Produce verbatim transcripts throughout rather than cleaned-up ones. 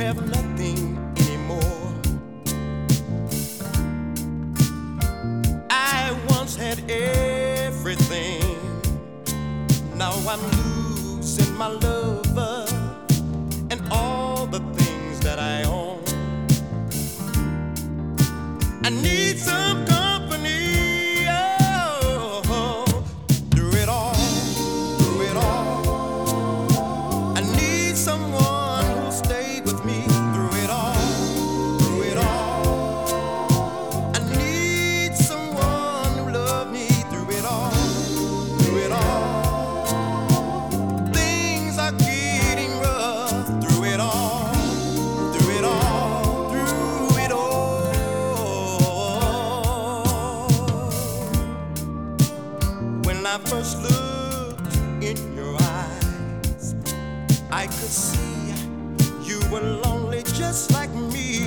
have nothing anymore. I once had everything. Now I'm losing my lover and all the things that I own. I need some company, oh, through it all, through it all. I need someone who'll stay with me through it all, through it all. I need someone who love me through it all, through it all. Things are getting rough through it all, through it all, through it all. When I first looked in your eyes, I could see you were lonely just like me.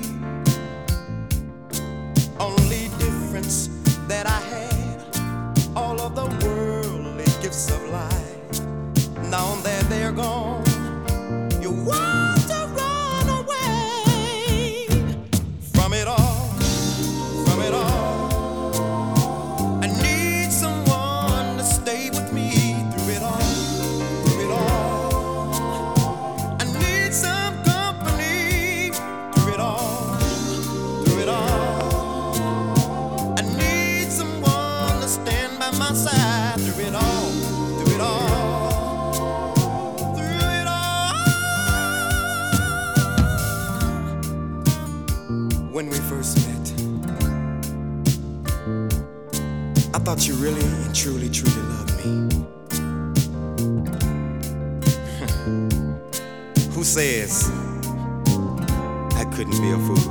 Only difference that I had all of the worldly gifts of life. Now that they're gone, you want to run away from it all, from it all. I need someone to stay with me through it all, through it all. I need some company through it all, through it all. I need someone to stand by my side through it all, through it all, through it all. When we first met, I thought you really and truly, truly loved me. Who says I couldn't be a fool?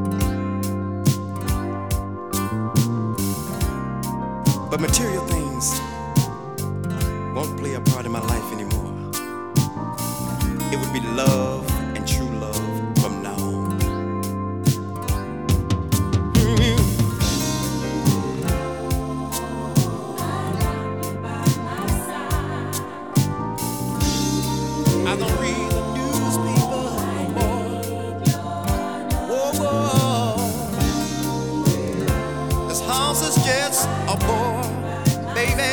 But material things won't play a part in my life anymore. It would be love and true love from now on. Mhm. I don't read the newspaper anymore. Whoa, whoa. This house is just a bore, baby.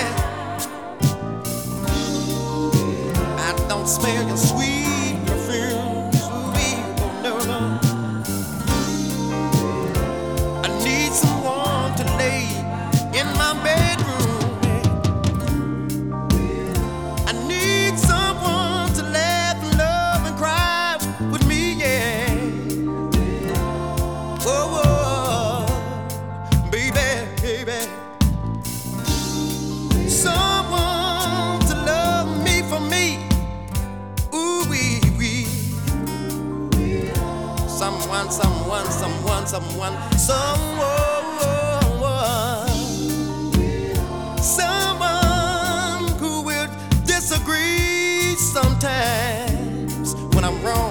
I don't smell your sweet perfume, sweet, oh no, no. I need someone to lay in my bedroom. I need someone to laugh and love and cry with me, yeah. Whoa, whoa, baby, baby. Someone to love me for me. Ooh, wee, wee. Someone, someone, someone, someone, someone. Someone who will disagree sometimes when I'm wrong.